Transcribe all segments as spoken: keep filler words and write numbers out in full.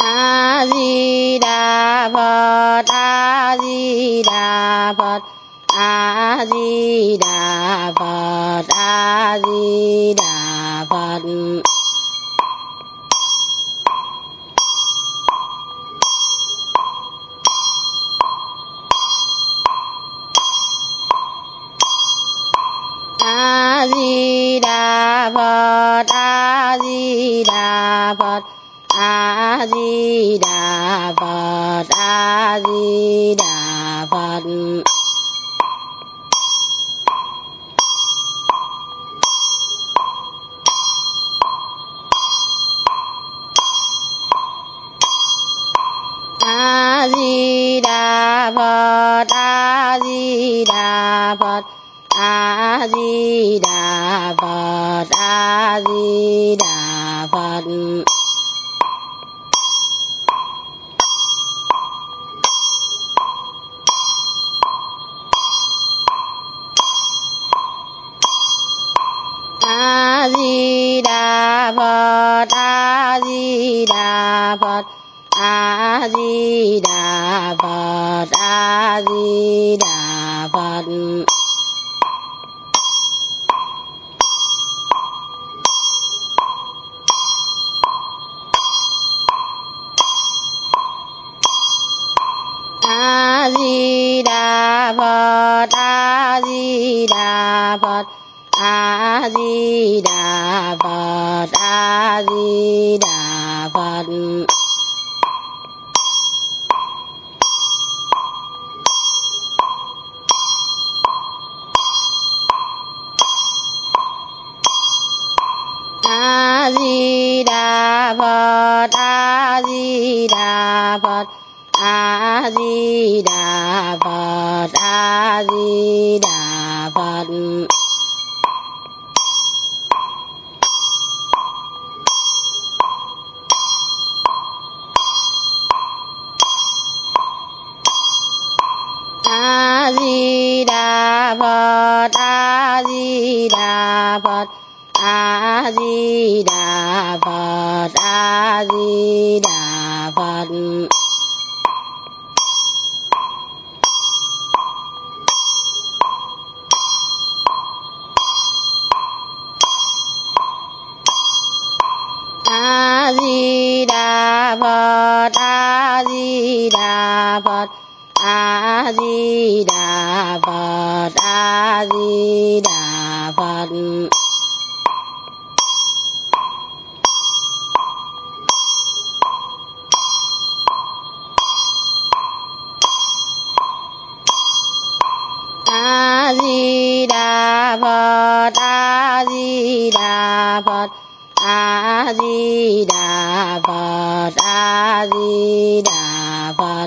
A Di Đà Phật, A Di Đà Phật, A Di Đà Phật, A Di Đà Phật. A Di Đà Phật, A Di Đà Phật, A Di Đà Phật, A Di Đà Phật. A Di Đà Phật, A Di Đà Phật, A Di Đà Phật, A Di Đà Phật. A Di Đà Phật, A Di Đà Phật, A Di Đà Phật, A Di Đà Phật. A Di Đà Phật, A Di Đà Phật, A Di Đà Phật, A Di Đà Phật. A Di Đà Phật, A Di Đà Phật, A Di Đà Phật, A Di Đà Phật. A Di Đà Phật, A Di Đà Phật, A Di Đà Phật, A Di Đà Phật. A Di Đà Phật, A Di Đà Phật, A Di Đà Phật, A Di Đà Phật. A Di Đà Phật, A Di Đà Phật, A Di Đà Phật, A Di Đà Phật.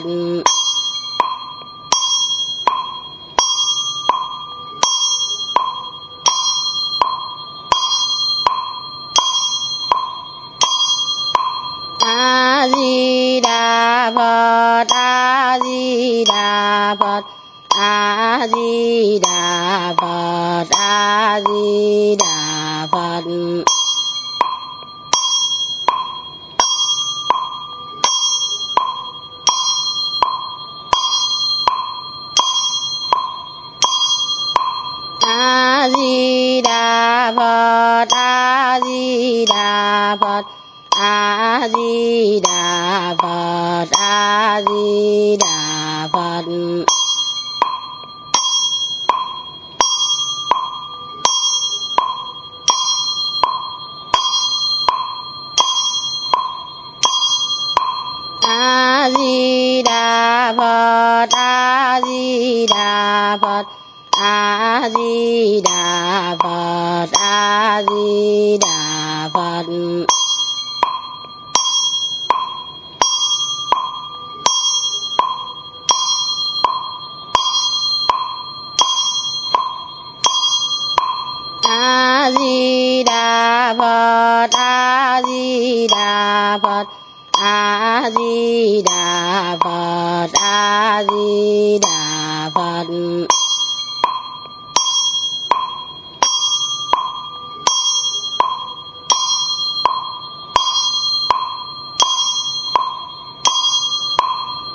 A Di Đà Phật, A Di Đà Phật, A Di Đà Phật, A Di Đà Phật. A Di Đà Phật, A Di Đà Phật, A Di Đà Phật, A Di Đà Phật. A Di Đà Phật, A Di Đà Phật, A Di Đà Phật, A Di Đà Phật. A Di Đà Phật, A Di Đà Phật, A Di Đà Phật, A Di Đà Phật.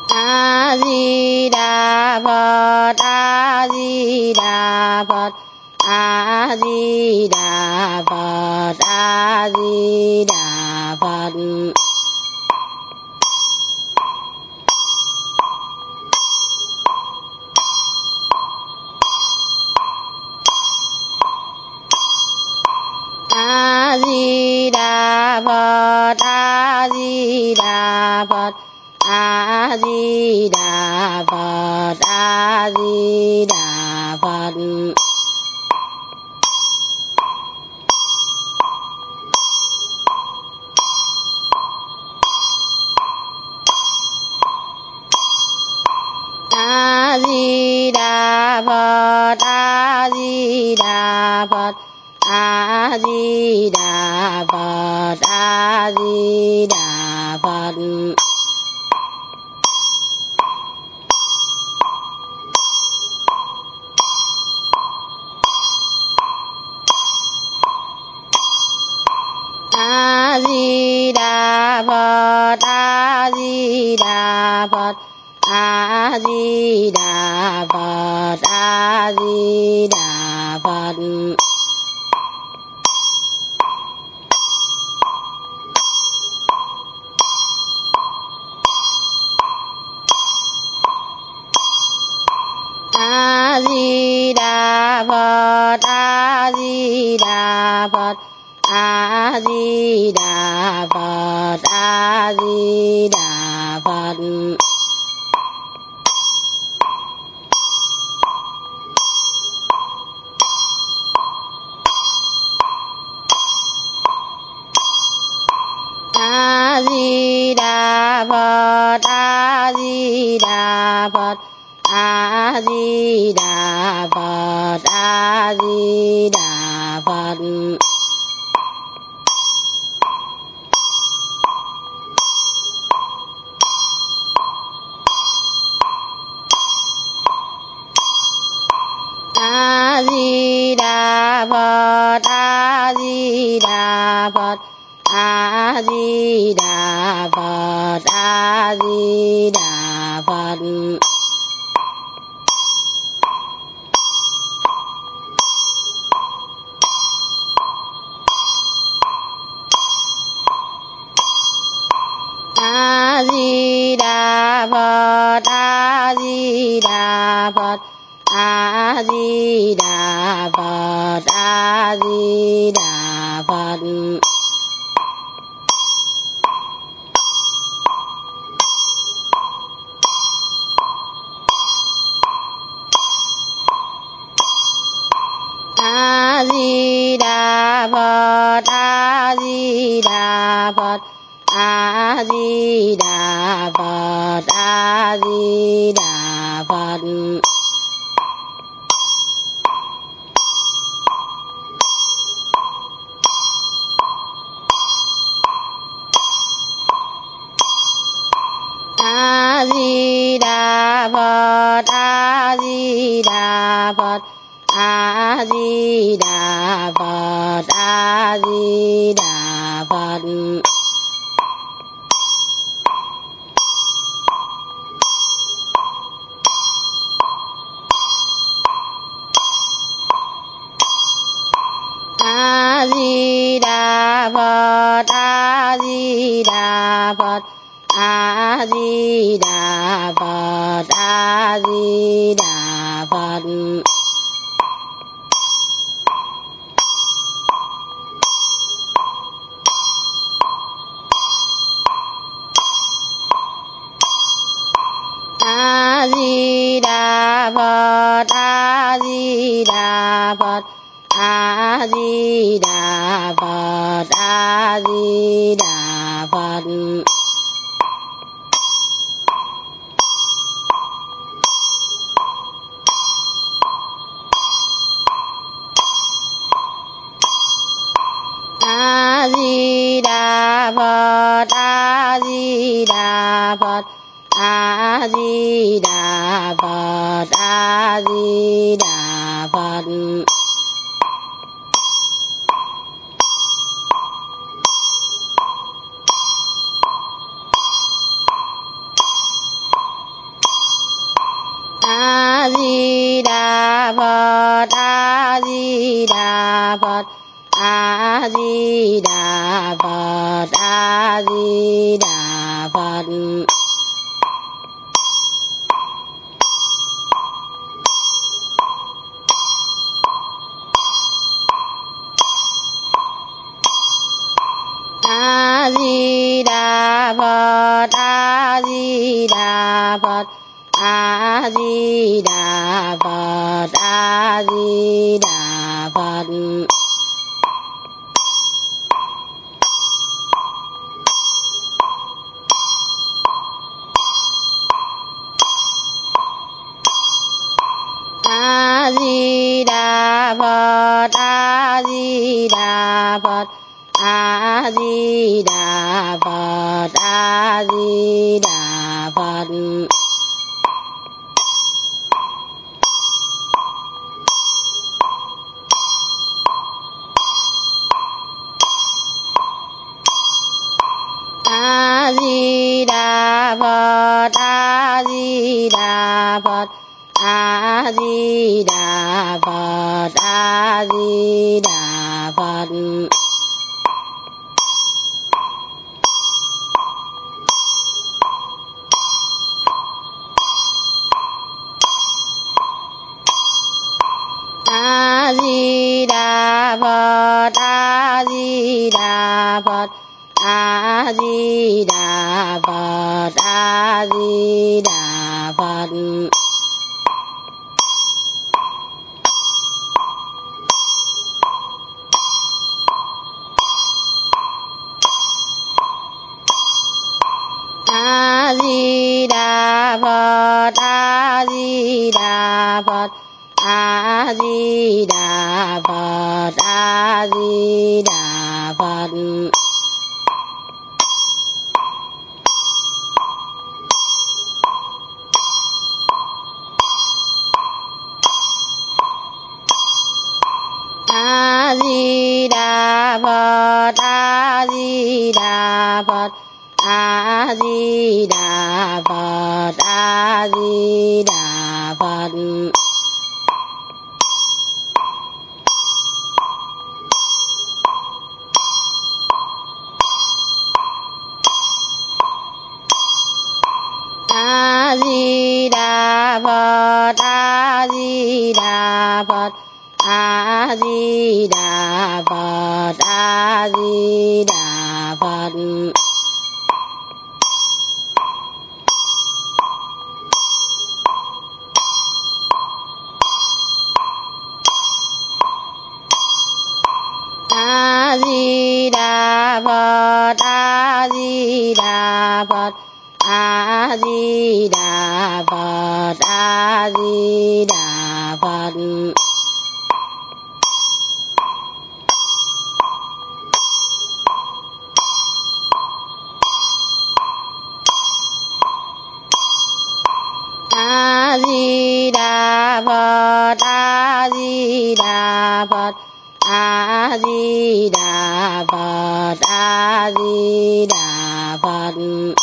A Di Đà Phật, A Di Đà Phật, A Di Đà Phật, A Di Đà Phật. A Di Đà Phật, A Di Đà Phật, A Di Đà Phật, A Di Đà Phật. A Di Đà Phật, A Di Đà Phật, A Di Đà Phật, A Di Đà Phật. A Di Đà Phật, A Di Đà Phật, A Di Đà Phật, A Di Đà Phật. A Di Đà Phật, A Di Đà Phật, A Di Đà Phật, A Di Đà Phật. A Di Đà Phật, A Di Đà Phật, A Di Đà Phật, A Di Đà Phật. A Di Đà Phật, A Di Đà Phật, A Di Đà Phật, A Di Đà Phật. A Di Đà Phật, A Di Đà Phật, A Di Đà Phật, A Di Đà Phật. A Di Đà Phật, A Di Đà Phật, A Di Đà Phật, A Di Đà Phật. A Di Đà Phật, A Di Đà Phật, A Di Đà Phật, A Di Đà Phật. A Di Đà Phật, A Di Đà Phật, A Di Đà Phật, A Di Đà Phật. A Di Đà Phật, A Di Đà Phật, A Di Đà Phật, A Di Đà Phật. A Di Đà Phật, A Di Đà Phật, A Di Đà Phật, A Di Đà Phật. Di Đà Phật, A Di Đà Phật, A Di Đà Phật, A Di Đà Phật. A Di Đà Phật, A Di Đà Phật, A Di Đà Phật, A Di Đà Phật. A Di Đà Phật, A Di Đà Phật, A Di Đà Phật, A Di Đà Phật. A Di Đà Phật, A Di Đà Phật, A Di Đà Phật, A Di Đà Phật. A Di Đà Phật, A Di Đà Phật, A Di Đà Phật, A Di Đà Phật. A Di Đà Phật, A Di Đà Phật, A Di Đà Phật, A Di Đà Phật. A Di Đà Phật, A Di Đà Phật, A Di Đà Phật, A Di Đà Phật. A Di Đà Phật, A Di Đà Phật, A Di Đà Phật, A Di Đà Phật. A Di Đà Phật, A Di Đà Phật, A Di Đà Phật, A Di Đà Phật. A Di Đà Phật, A Di Đà Phật, A Di Đà Phật, A Di Đà Phật.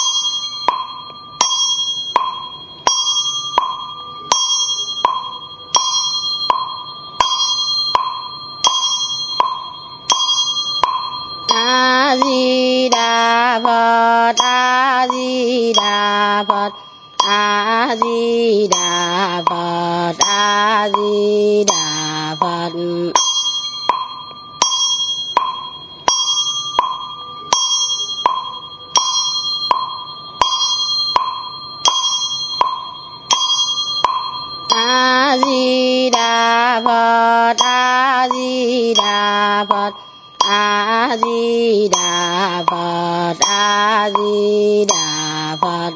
A Di Đà Phật, A Di Đà Phật, A Di Đà Phật, A Di Đà Phật. A Di Đà Phật, A Di Đà Phật, A Di Đà Phật, A Di Đà Phật.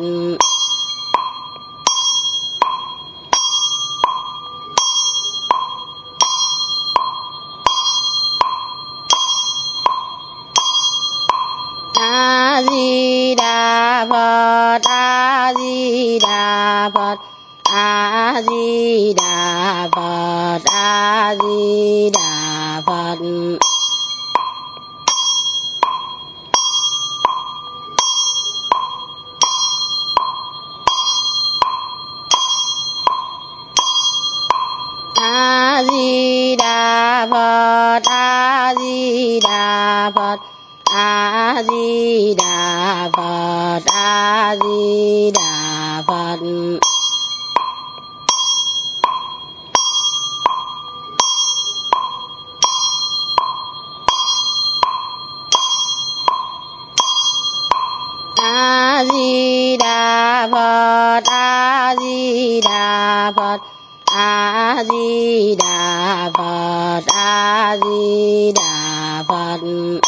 A Di Đà Phật, A Di Đà Phật, A Di Đà Phật, A Di Đà Phật. A Di Đà Phật, A Di Đà Phật, A Di Đà Phật, A Di Đà Phật. A Di Đà Phật, A Di Đà Phật, A Di Đà Phật, A Di Đà Phật.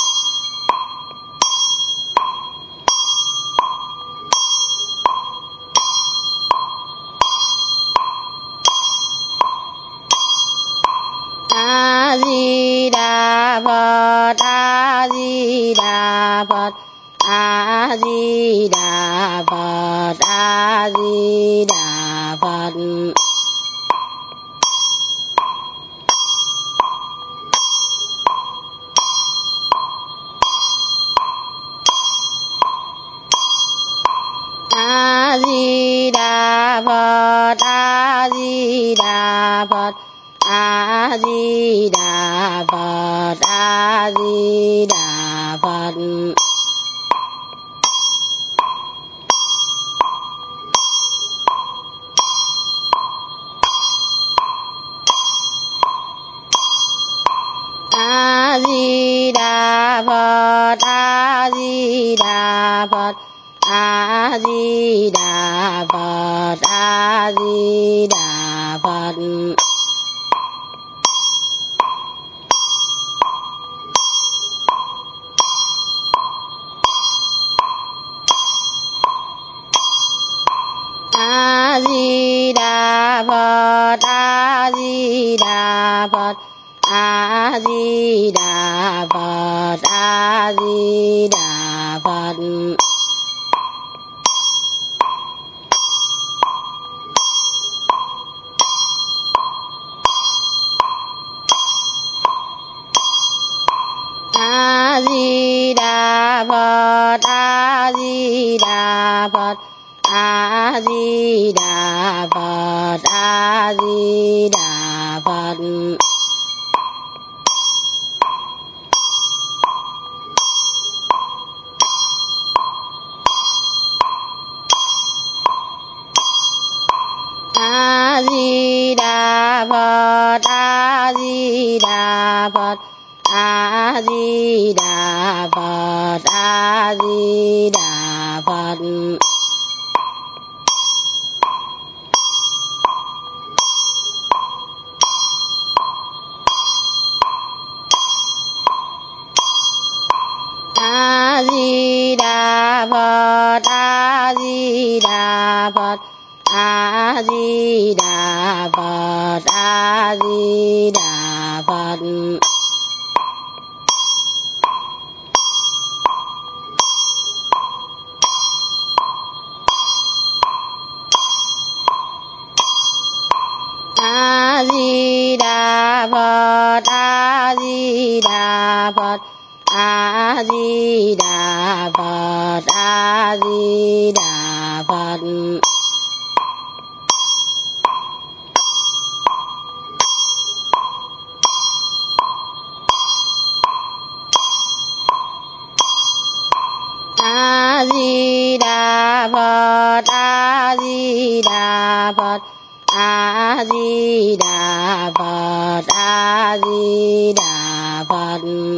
A Di Đà Phật, A Di Đà Phật, A Di Đà Phật, A Di Đà Phật. A Di Đà Phật, A Di Đà Phật, A Di Đà Phật, A Di Đà Phật. A Di Đà Phật, A Di Đà Phật, A Di Đà Phật, A Di Đà Phật. A Di Đà Phật, A Di Đà Phật, A Di Đà Phật, A Di Đà Phật. A Di Đà Phật, A Di Đà Phật, A Di Đà Phật, A Di Đà Phật. A Di Đà Phật, A Di Đà Phật, A Di Đà Phật, A Di Đà Phật. A Di Đà Phật, A Di Đà Phật, A Di Đà Phật, A Di Đà Phật. A Di Đà Phật, A Di Đà Phật, A Di Đà Phật, A Di Đà Phật. A Di Đà Phật, A Di Đà Phật, A Di Đà Phật, A Di Đà Phật.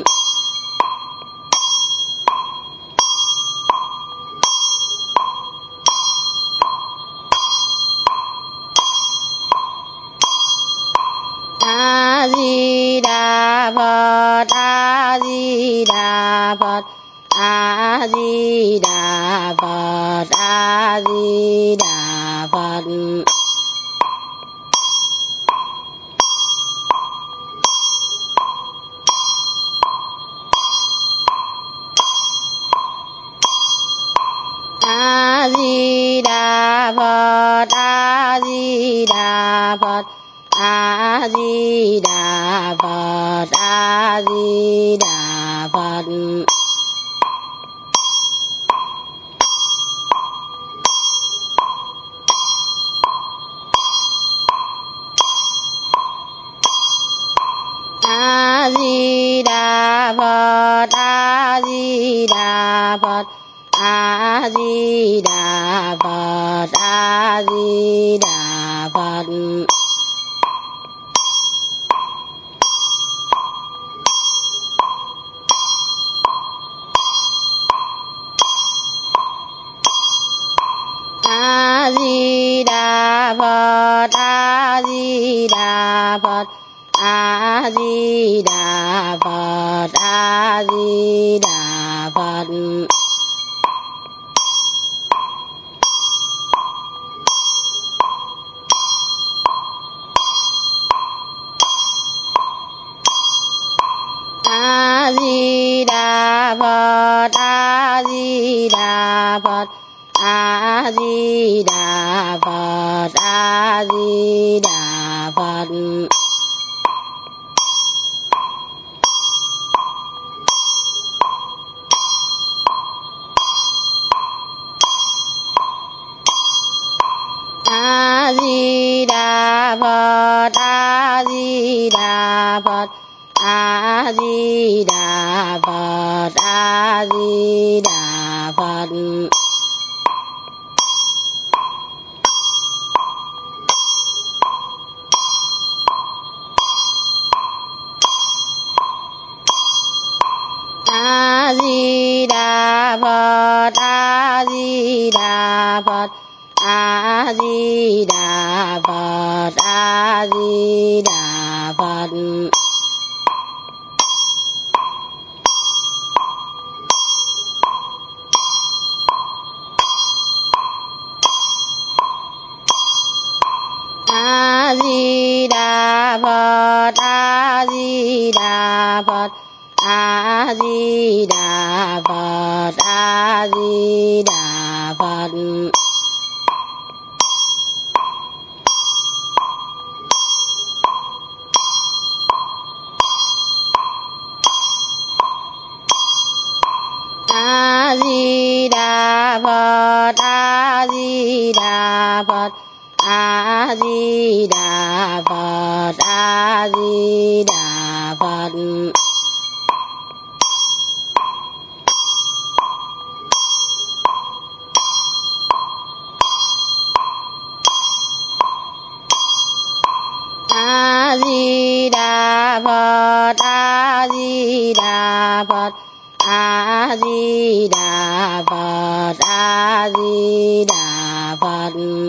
A Di Đà Phật, A Di Đà Phật, A Di Đà Phật, A Di Đà Phật. A Di Đà Phật, A Di Đà Phật, A Di Đà Phật, A Di Đà Phật. Phật, A Di Đà Phật, A Di Đà Phật, A Di Đà Phật. A Di Đà Phật, A Di Đà Phật, A Di Đà Phật, A Di Đà Phật. A Di Đà Phật, A Di Đà Phật, A Di Đà Phật, A Di Đà Phật. A Di Đà Phật, A Di Đà Phật, A Di Đà Phật, A Di Đà Phật. A Di Đà Phật, A Di Đà Phật, A Di Đà Phật, A Di Đà Phật. A Di Đà Phật, A Di Đà Phật, A Di Đà Phật, A Di Đà Phật. A Di Đà Phật, A Di Đà Phật, A Di Đà Phật, A Di Đà Phật. A Di Đà Phật, A Di Đà Phật, A Di Đà Phật, A Di Đà Phật.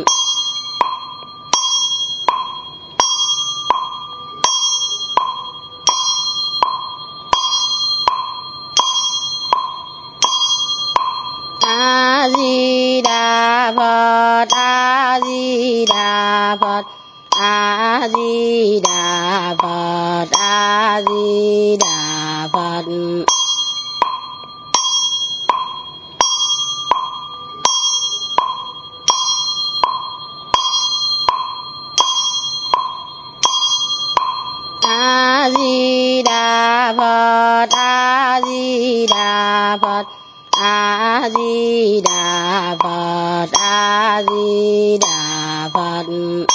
A Di Đà Phật, A Di Đà Phật, A Di Đà Phật, A Di Đà Phật. A Di Đà Phật, A Di Đà Phật, A Di Đà Phật, A Di Đà Phật.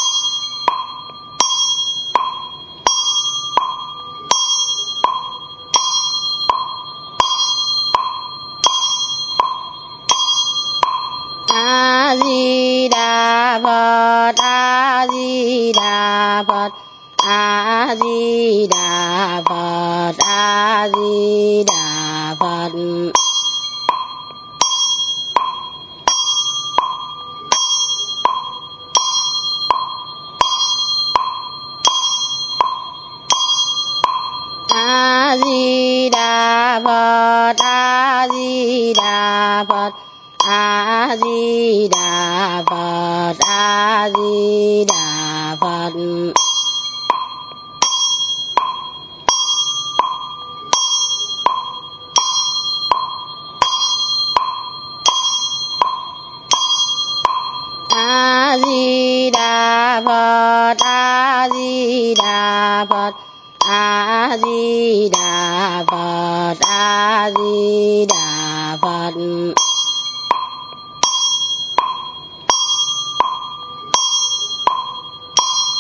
A Di Đà Phật, A Di Đà Phật, A Di Đà Phật, A Di Đà Phật. A Di Đà Phật, A Di Đà Phật, A Di Đà Phật, A Di Đà Phật. A Di Đà Phật, A Di Đà Phật, A Di Đà Phật, A Di Đà Phật.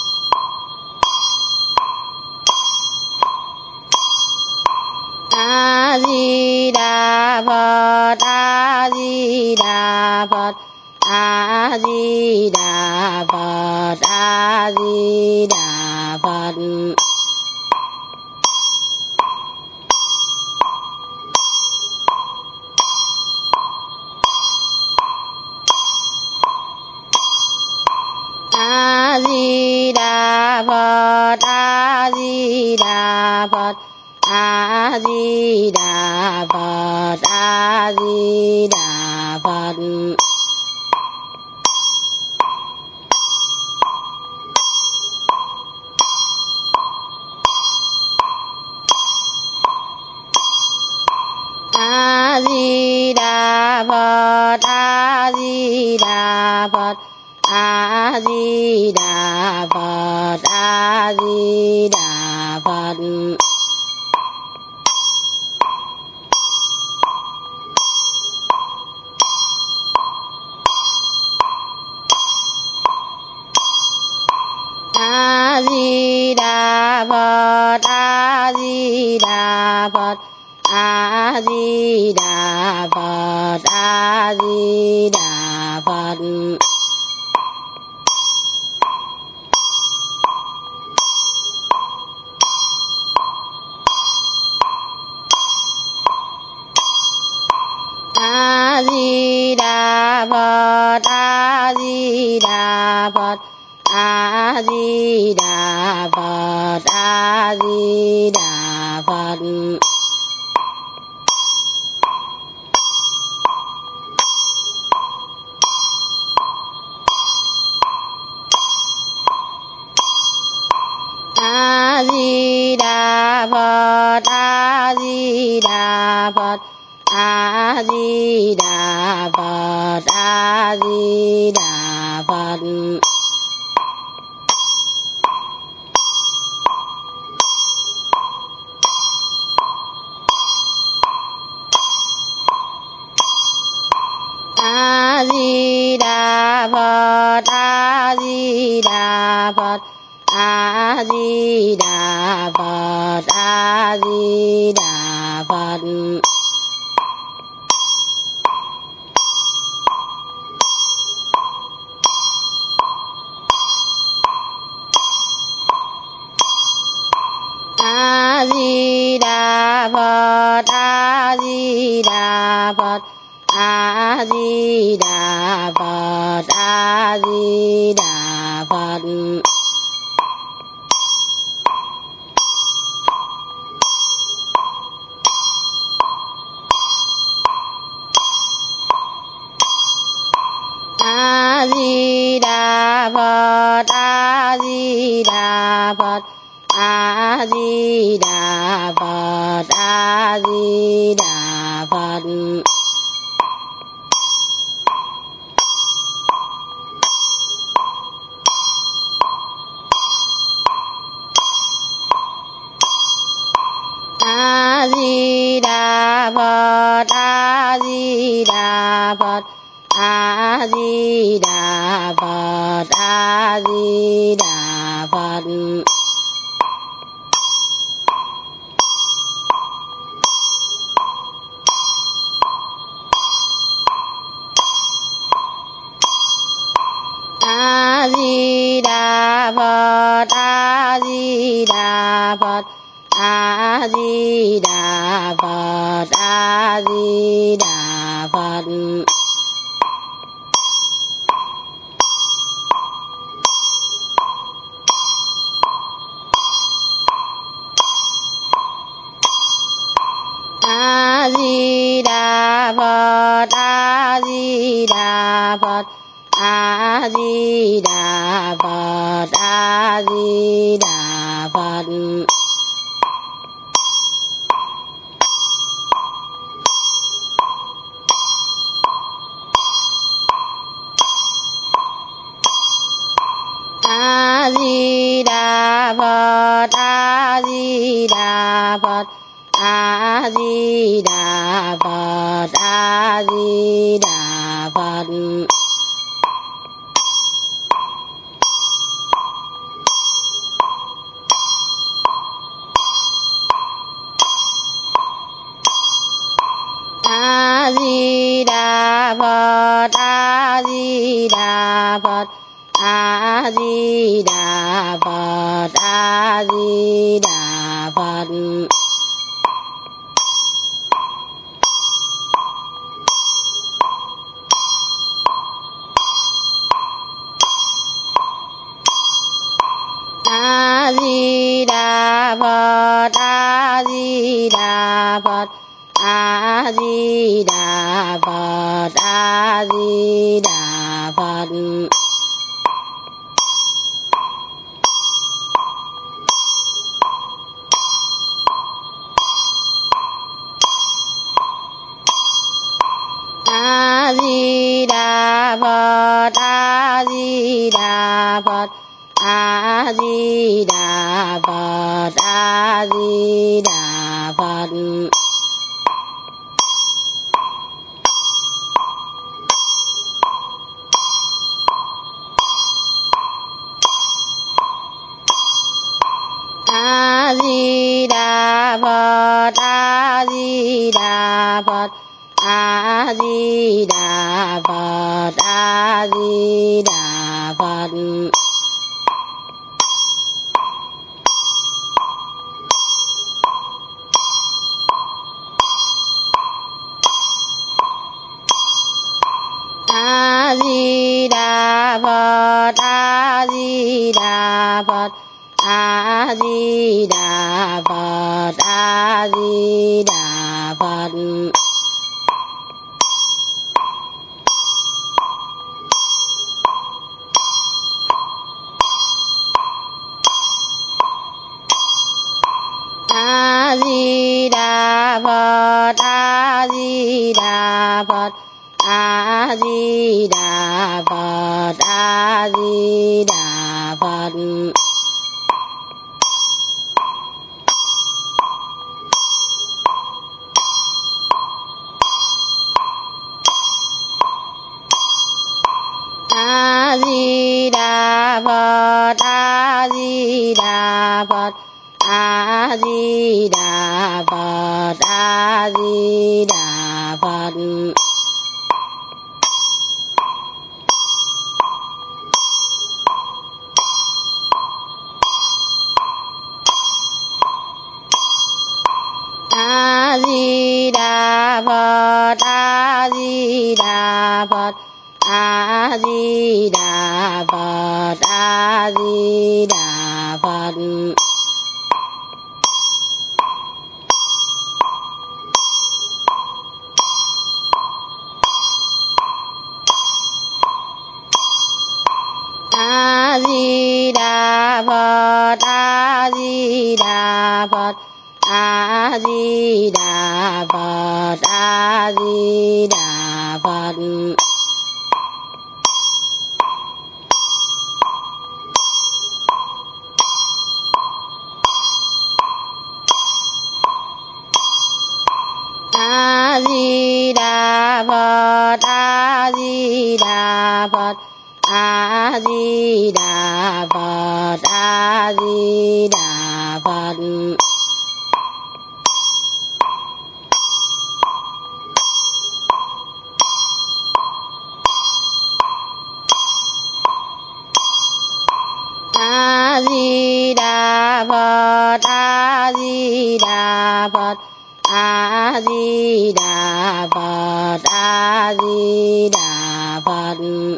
A Phật, A Di Đà Phật, A Di Đà Phật, A Di Đà Phật. A Di Đà Phật, A Di Đà Phật, A Di Đà Phật, A Di Đà Phật. A Di Đà Phật, A Di Đà Phật, A Di Đà Phật, A Di Đà Phật. A Di Đà Phật, A Di Đà Phật, A Di Đà Phật, A Di Đà Phật. A Di Đà Phật, A Di Đà Phật, A Di Đà Phật, A Di Đà Phật. A Di Đà Phật, A Di Đà Phật, A Di Đà Phật, A Di Đà Phật. A Di Đà Phật, A Di Đà Phật, A Di Đà Phật, A Di Đà Phật. A Di Đà Phật, A Di Đà Phật, A Di Đà Phật, A Di Đà Phật. A Di Đà Phật, A Di Đà Phật, A Di Đà Phật, A Di Đà Phật. A Di Đà Phật, A Di Đà Phật, A Di Đà Phật, A Di Đà Phật. A Di Đà Phật, A Di Đà Phật, A Di Đà Phật, A Di Đà Phật. A Di Đà Phật, A Di Đà Phật, A Di Đà Phật, A Di Đà Phật. A Di Đà Phật, A Di Đà Phật, A Di Đà Phật, A Di Đà Phật. A Phật, A Di Đà Phật, A Di Đà Phật, A Di Đà Phật. A Di Đà Phật, A Di Đà Phật, A Di Đà Phật, A Di Đà Phật. A Di Đà Phật, A Di Đà Phật, A Di Đà Phật, A Di Đà Phật. A Di Đà Phật, A Di Đà Phật, A Di Đà Phật, A Di Đà Phật. A Di Đà Phật, A Di Đà Phật, A Di Đà Phật, A Di Đà Phật. A Di Đà Phật, A Di Đà Phật, A Di Đà Phật, A Di Đà Phật. A Di Đà Phật, A Di Đà Phật, A Di Đà Phật, A Di Đà Phật. A Di Đà Phật, A Di Đà Phật, A Di Đà Phật, A Di Đà Phật. A Di Đà Phật, A Di Đà Phật, A Di Đà Phật, A Di Đà Phật. A Di Đà Phật, A Di Đà Phật, A Di Đà Phật, A Di Đà Phật. A Di Đà Phật, A Di Đà Phật, A Di Đà Phật, A Di Đà Phật.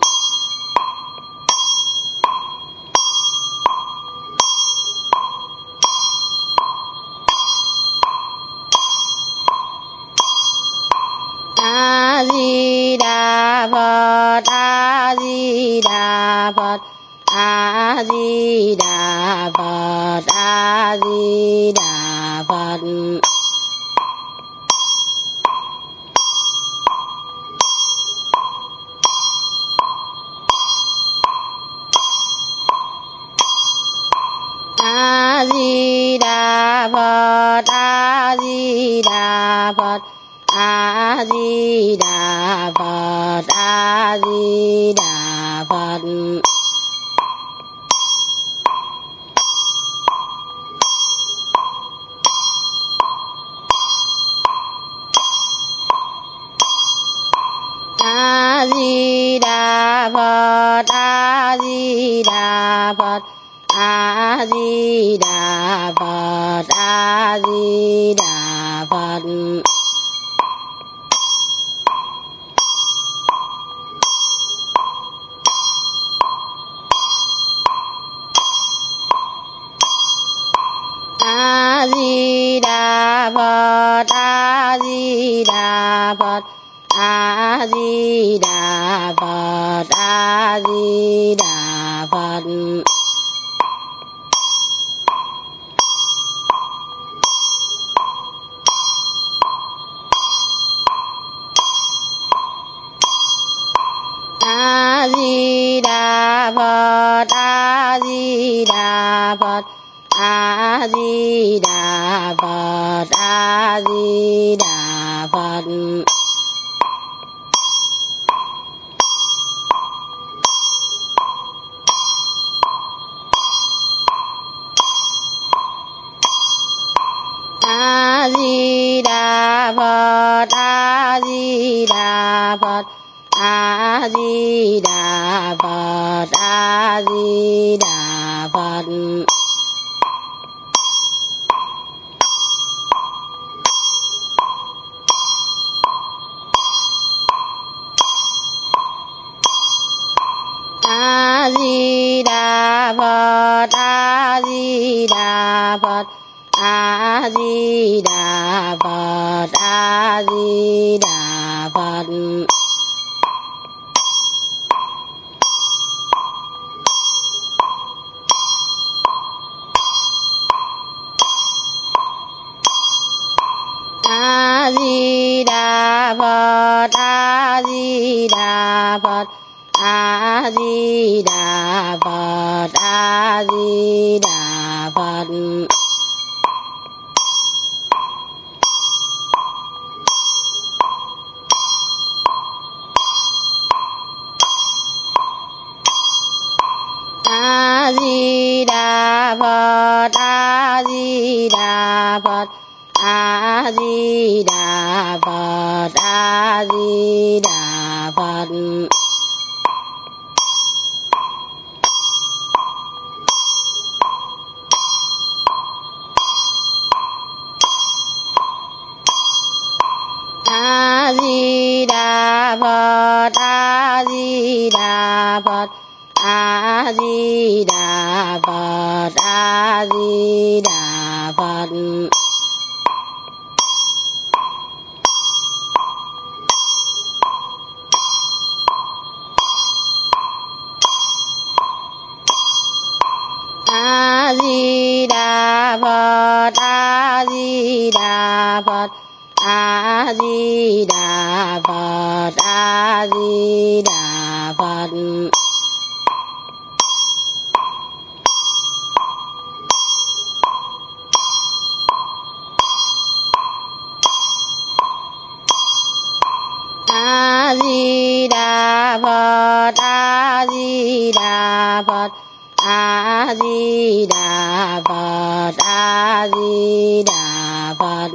A Di Đà Phật, A Di Đà Phật, A Di Đà Phật, A Di Đà Phật. A Di Đà Phật, A Di Đà Phật, A Di Đà Phật, A Di Đà Phật. A Phật, A Di Đà Phật, A Di Đà Phật, A Di Đà Phật. A Di Đà Phật, A Di Đà Phật, A Di Đà Phật, A Di Đà Phật. A Di Đà Phật, A Di Đà Phật, A Di Đà Phật, A Di Đà Phật. A Di Đà Phật, A Di Đà Phật, A Di Đà Phật, A Di Đà Phật. A Di Đà Phật, A Di Đà Phật, A Di Đà Phật, A Di Đà Phật. A Di Đà Phật, A Di Đà Phật, A Di Đà Phật, A Di Đà Phật. A Di Đà Phật, A Di Đà Phật, A Di Đà Phật, A Di Đà Phật. A Di Đà Phật, A Di Đà Phật, A Di Đà Phật, A Di Đà Phật. A Di Đà Phật, A Di Đà Phật, A Di Đà Phật, A Di Đà Phật. A Di Đà Phật, A Di Đà Phật, A Di Đà Phật, A Di Đà Phật.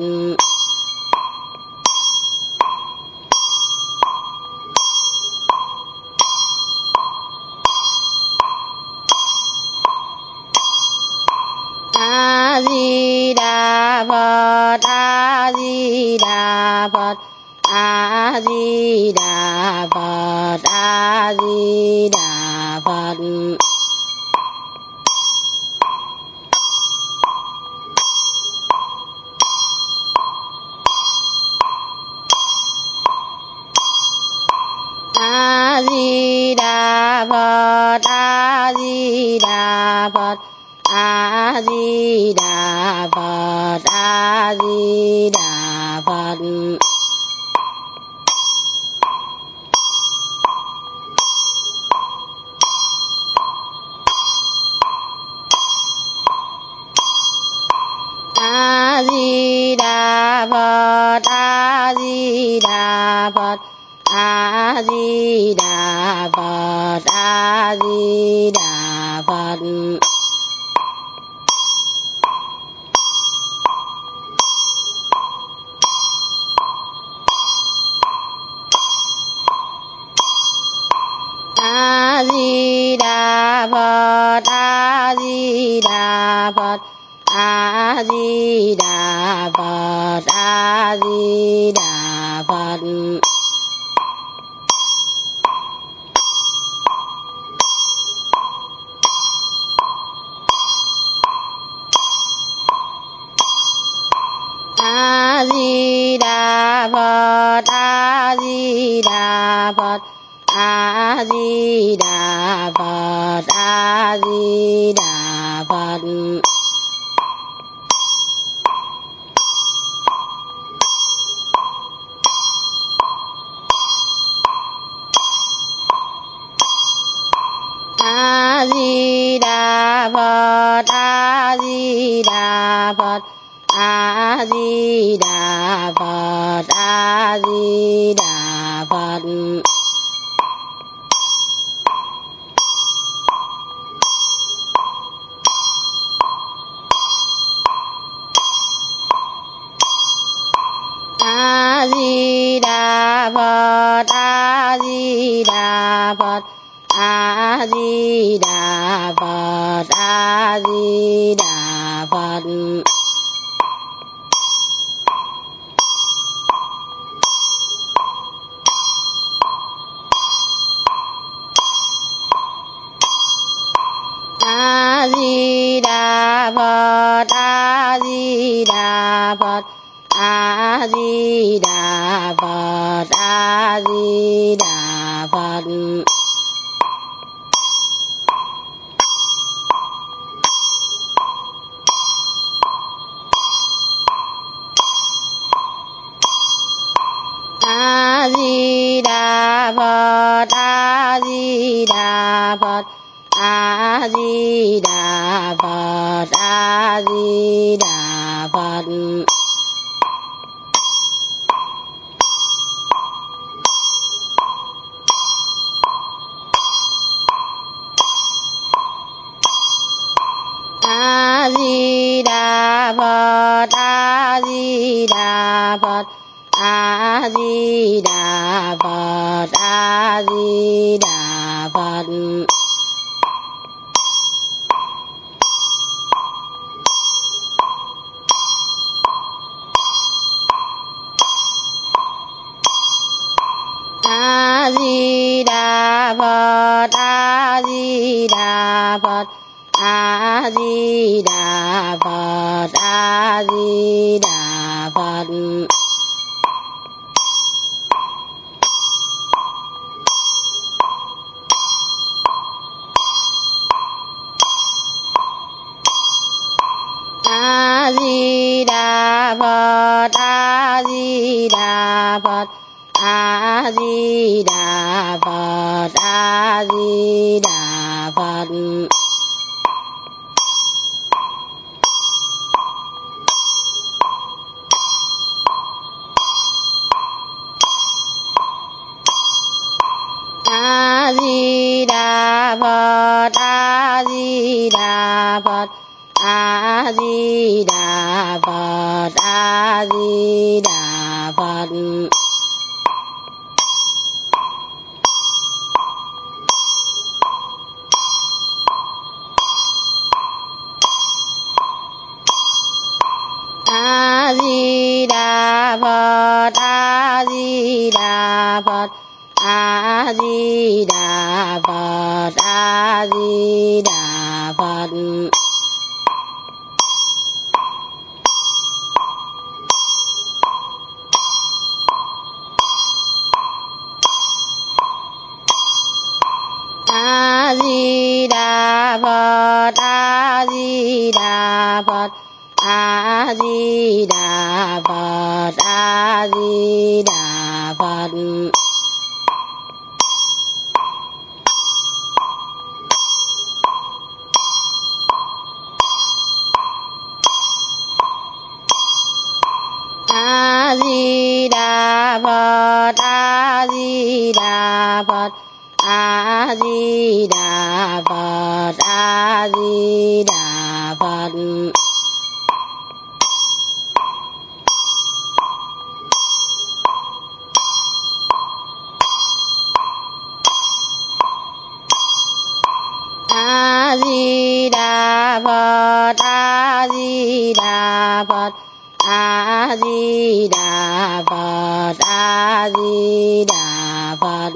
A Di Đà Phật, A Di Đà Phật, A Di Đà Phật, A Di Đà Phật. A Di Đà Phật, A Di Đà Phật, A Di Đà Phật, A Di Đà Phật. A Di Đà Phật, A Di Đà Phật, A Di Đà Phật, A Di Đà Phật. A A Di Đà Phật, A Di Đà Phật, A Di Đà Phật, A Di Đà Phật. A Di Đà Phật, A Di Đà Phật, A Di Đà Phật, A Di Đà Phật. A Di Đà Phật, A Di Đà Phật, A Di Đà Phật, A Di Đà Phật. A Di Đà Phật, A Di Đà Phật, A Di Đà Phật, A Di Đà Phật. A Di Đà Phật, A Di Đà Phật, A Di Đà Phật, A Di Đà Phật. A Di Đà Phật, A Di Đà Phật, A Di Đà Phật, A Di Đà Phật. A Di Đà Phật, A Di Đà Phật, A Di Đà Phật, A Di Đà Phật. A Di Đà Phật, A Di Đà Phật, A Di Đà Phật, A Di Đà Phật. A Di Đà Phật, A Di Đà Phật, A Di Đà Phật, A Di Đà Phật. A Di Đà Phật, A Di Đà Phật, A Di Đà Phật, A Di Đà Phật. A Di Đà Phật, A Di Đà Phật, A Di Đà Phật, A Di Đà Phật. A Di Đà Phật, A Di Đà Phật, A Di Đà Phật, A Di Đà Phật. A Di Đà Phật, A Di Đà Phật, A Di Đà Phật, A Di Đà Phật. A Di Đà Phật, A Di Đà Phật, A Di Đà Phật, A Di Đà Phật.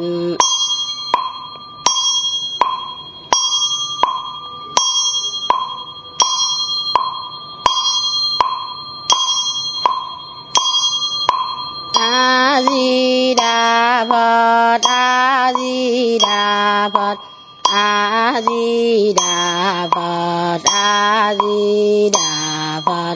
A Di Đà Phật, A Di Đà Phật, A Di Đà Phật, A Di Đà Phật.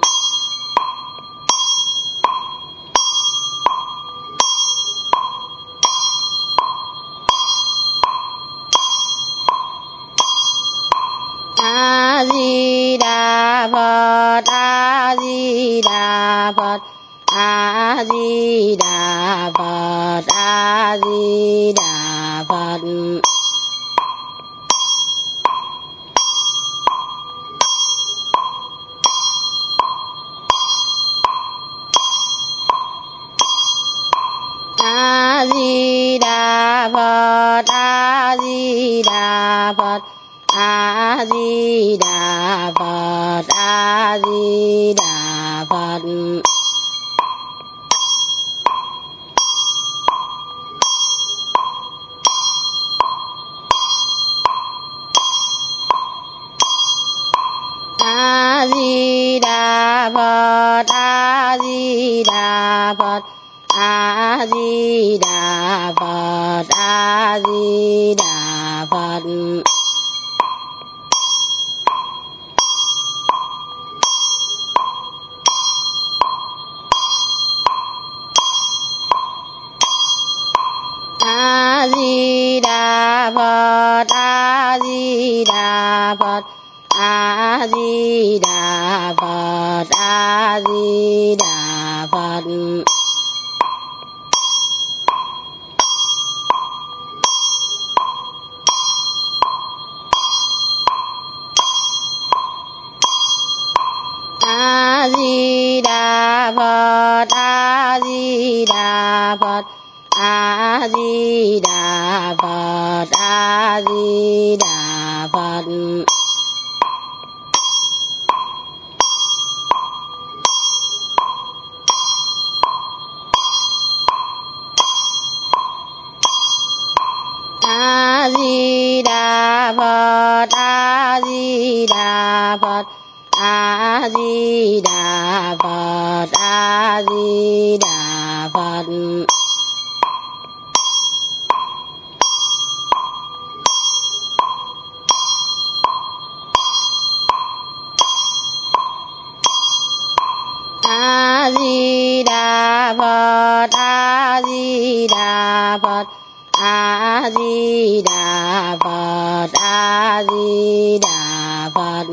A Di Đà Phật, A Di Đà Phật, A Di Đà Phật, A Di Đà Phật. A Di Đà Phật, A Di Đà Phật, A Di Đà Phật, A Di Đà Phật. A Di Đà Phật, A Di Đà Phật, A Di Đà Phật, A Di Đà Phật. A Di Đà Phật, A Di Đà Phật, A Di Đà Phật, A Di Đà Phật. A Di Đà Phật, A Di Đà Phật, A Di Đà Phật, A Di Đà Phật. A Di Đà Phật, A Di Đà Phật, A Di Đà Phật, A Di Đà Phật. A Di Đà Phật, A Di Đà Phật, A Di Đà Phật, A Di Đà Phật.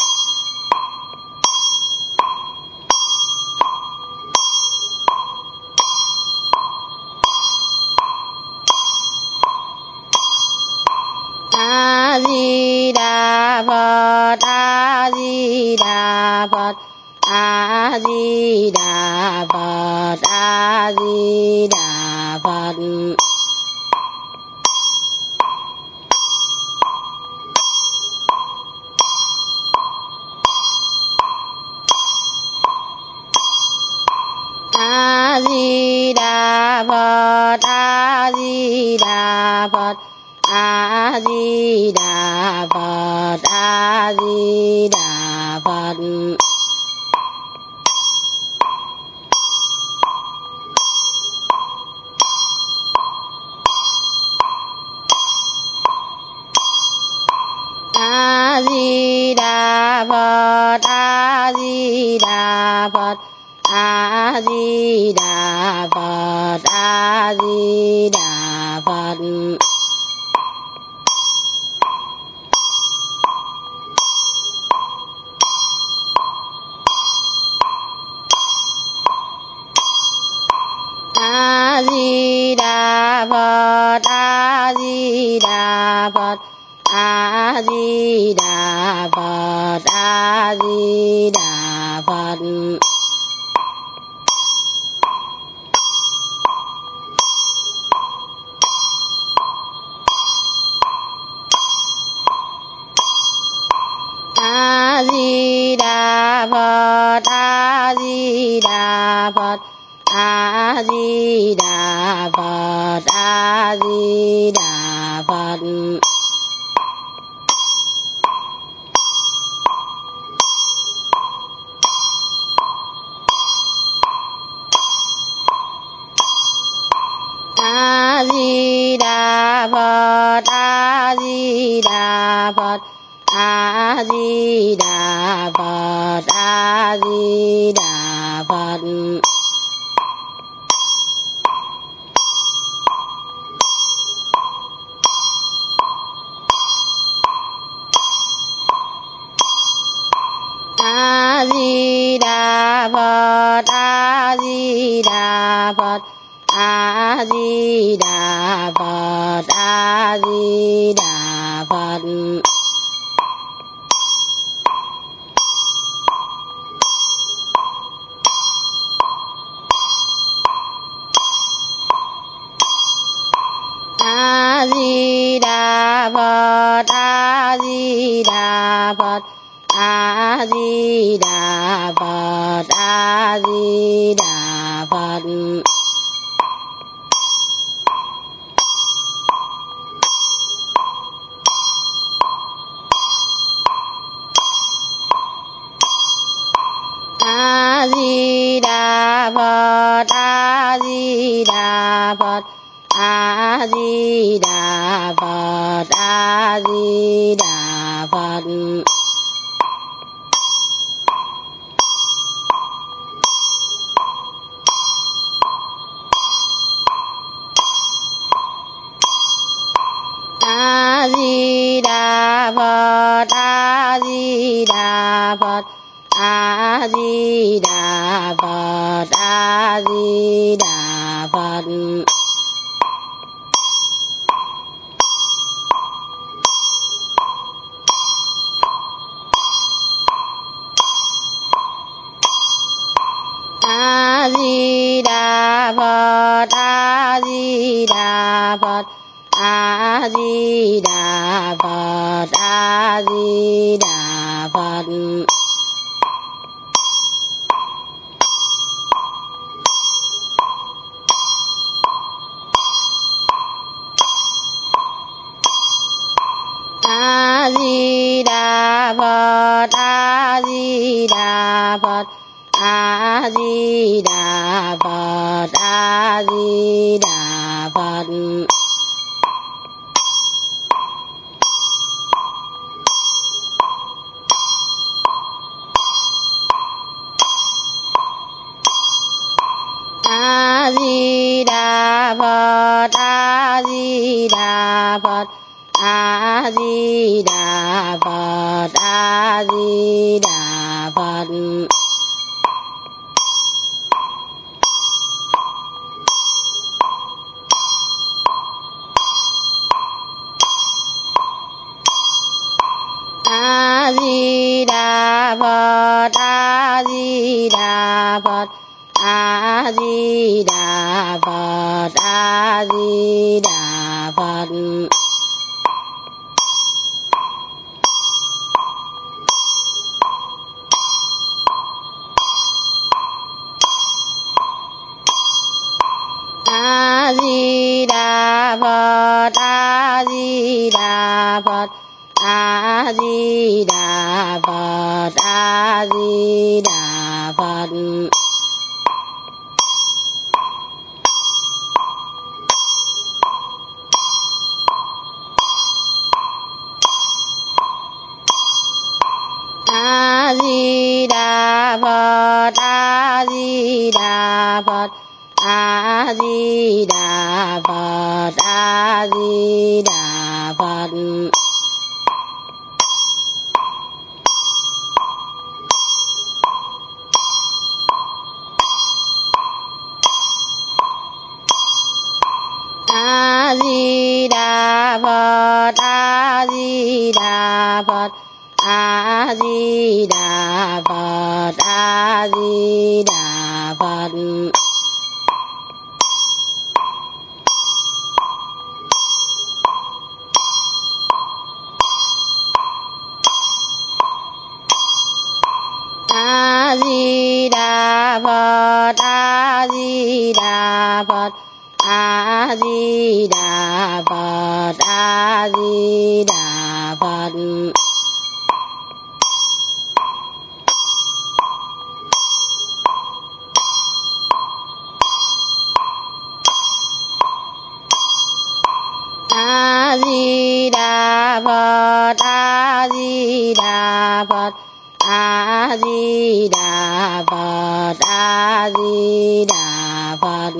A Di Đà Phật, A Di Đà Phật, A Di Đà Phật, A Di Đà Phật. A Di Đà Phật, A Di Đà Phật, A Di Đà Phật, A Di Đà Phật. A Di Đà Phật, A Di Đà Phật, A Di Đà Phật, A Di Đà Phật. A Di Đà Phật, A Di Đà Phật, A Di Đà Phật, A Di Đà Phật. A Di Đà Phật, A Di Đà Phật, A Di Đà Phật, A Di Đà Phật. A Di Đà Phật, A Di Đà Phật, A Di Đà Phật, A Di Đà Phật. A Di Đà Phật, A Di Đà Phật, A Di Đà Phật, A Di Đà Phật. A Di Đà Phật, A Di Đà Phật, A Di Đà Phật, A Di Đà Phật. A Di Đà Phật, A Di Đà Phật, A Di Đà Phật, A Di Đà Phật. A Di Đà Phật, A Di Đà Phật, A Di Đà Phật, A Di Đà Phật. A Di Đà Phật, A Di Đà Phật, A Di Đà Phật, A Di Đà Phật. A Di Đà Phật, A Di Đà Phật, A Di Đà Phật, A Di Đà Phật. A Di Đà Phật, A Di Đà Phật, A Di Đà Phật, A Di Đà Phật. A Di Đà Phật, A Di Đà Phật, A Di Đà Phật, A Di Đà Phật. A Di Đà Phật, A Di Đà Phật, A Di Đà Phật, A Di Đà Phật. A Di Đà Phật, A Di Đà Phật, A Di Đà Phật, A Di Đà Phật. A Di Đà Phật, A Di Đà Phật, A Di Đà Phật, A Di Đà Phật. Phật, A Di Đà Phật, A Di Đà Phật, A Di Đà Phật. A Di Đà Phật, A Di Đà Phật, A Di Đà Phật, A Di Đà Phật.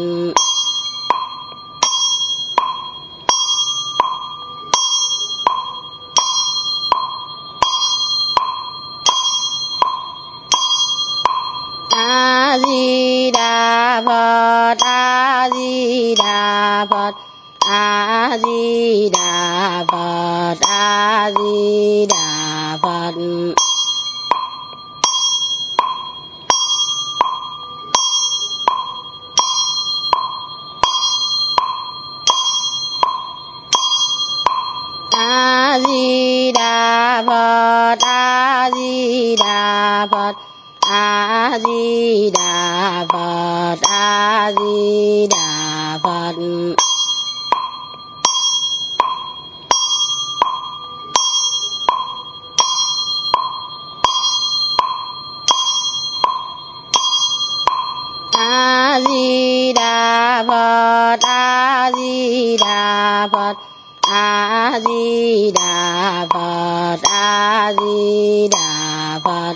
A Di Đà Phật, A Di Đà Phật, A Di Đà Phật, A Di Đà Phật. A Di Đà Phật, A Di Đà Phật, A Di Đà Phật, A Di Đà Phật. A Di Đà Phật, A Di Đà Phật, A Di Đà Phật, A Di Đà Phật.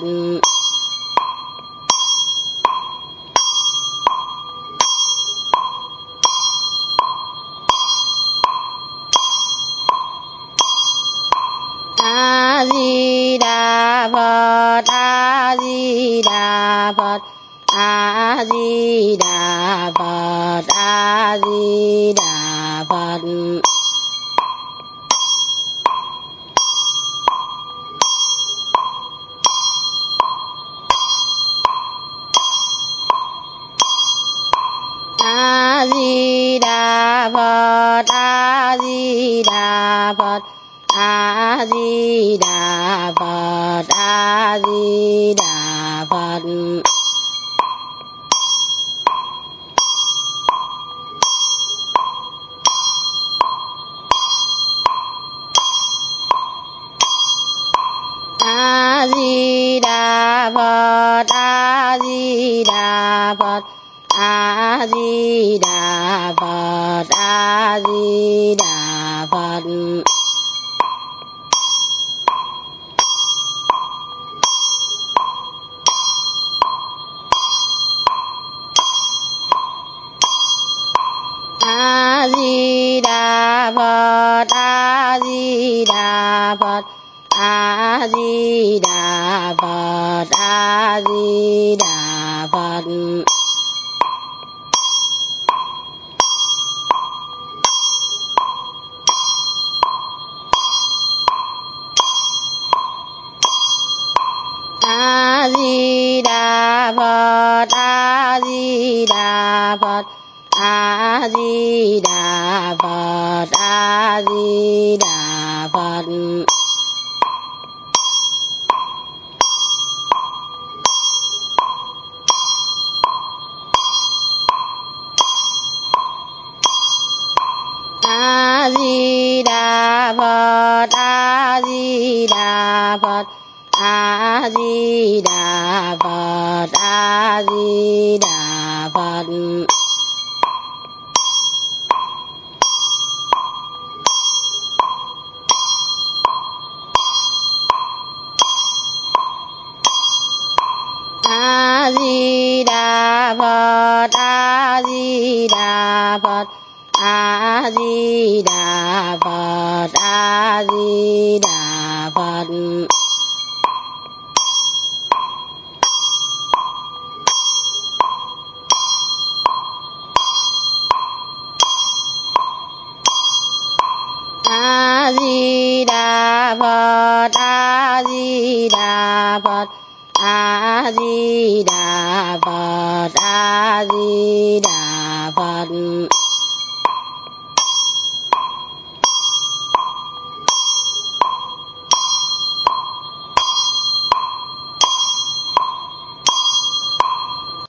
A Di Đà Phật, A Di Đà Phật, A Di Đà Phật, A Di Đà Phật. A Di Đà Phật, A Di Đà Phật, A Di Đà Phật, A Di Đà Phật. A Di Đà Phật, A Di Đà Phật, A Di Đà Phật, A Di Đà Phật. A Di Đà Phật, A Di Đà Phật, A Di Đà Phật, A Di Đà Phật. A Di Đà Phật, A Di Đà Phật, A Di Đà Phật, A Di Đà Phật. A Di Đà Phật, A Di Đà Phật, A Di Đà Phật, A Di Đà Phật. A Di Đà Phật, A Di Đà Phật, A Di Đà Phật, A Di Đà Phật. A Di Đà Phật, A Di Đà Phật, A Di Đà Phật, A Di Đà Phật.